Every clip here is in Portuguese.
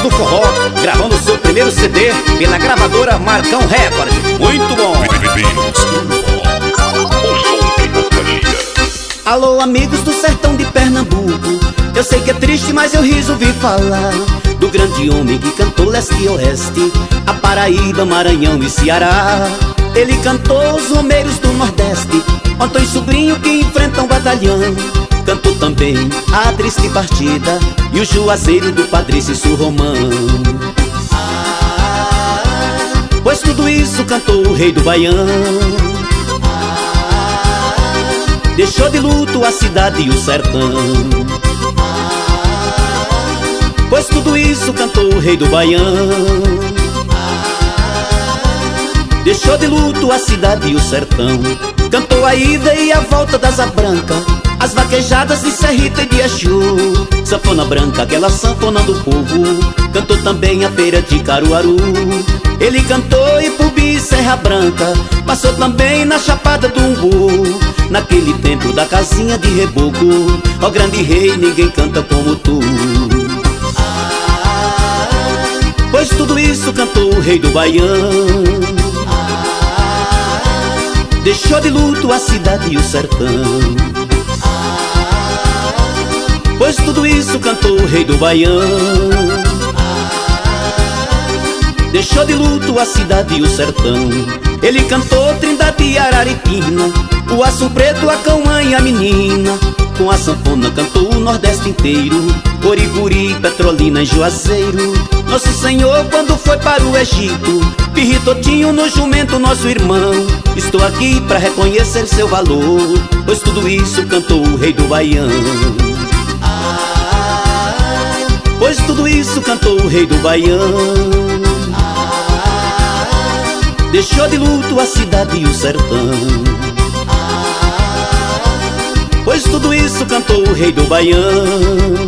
do forró, gravando seu primeiro CD pela gravadora Marcão Record. Muito bom! Alô, amigos do sertão de Pernambuco, eu sei que é triste, mas eu resolvi falar do grande homem que cantou leste e oeste, a Paraíba, Maranhão e Ceará. Ele cantou os romeiros do Nordeste, Antônio Sobrinho que enfrenta um batalhão. Cantou também a triste partida e o juazeiro do Padre Cício Romão. Pois tudo isso cantou o rei do Baião. Deixou de luto a cidade e o sertão. Pois tudo isso cantou o rei do Baião. Deixou de luto a cidade e o sertão. Cantou a ida e a volta da Asa Branca, as vaquejadas de Serrita e de Exu. Sanfona branca, aquela sanfona do povo. Cantou também a feira de Caruaru. Ele cantou Ipubi e Serra Branca, passou também na Chapada do Umbu, naquele tempo da casinha de reboco. Ó grande rei, ninguém canta como tu. Pois tudo isso cantou o rei do Baião. Deixou de luto a cidade e o sertão. Pois tudo isso cantou o rei do Baião. Deixou de luto a cidade e o sertão. Ele cantou Trindade e Araripina, o Aço Preto, a Cauã e a Menina. Com a sanfona cantou o Nordeste inteiro, Origuri, Petrolina e Juazeiro. Nosso Senhor quando foi para o Egito, Pirritotinho no jumento, nosso irmão. Estou aqui para reconhecer seu valor, pois tudo isso cantou o rei do Baião. Pois tudo isso cantou o rei do Baião. Deixou de luto a cidade e o sertão. Pois tudo isso cantou o rei do Baião.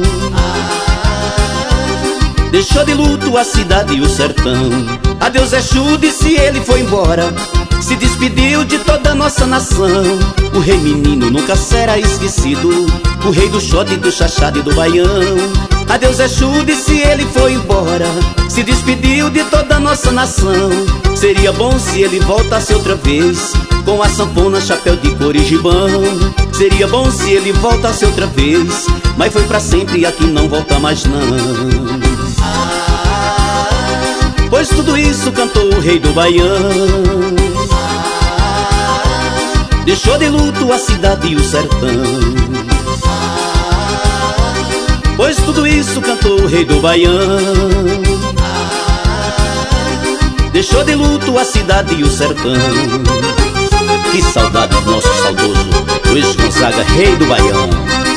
Deixou de luto a cidade e o sertão. Adeus Exu, disse ele foi embora, se despediu de toda a nossa nação. O rei menino nunca será esquecido, o rei do xote, do chachado e do baião. Adeus Exu, disse ele foi embora, se despediu de toda a nossa nação. Seria bom se ele voltasse outra vez, com a sanfona, chapéu de couro e gibão. Seria bom se ele voltasse outra vez, mas foi pra sempre e aqui não volta mais não. Pois tudo isso cantou o rei do Baião. Deixou de luto a cidade e o sertão. Pois tudo isso cantou o rei do Baião. Deixou de luto a cidade e o sertão. Que saudade do nosso saudoso Luiz Gonzaga, rei do Baião.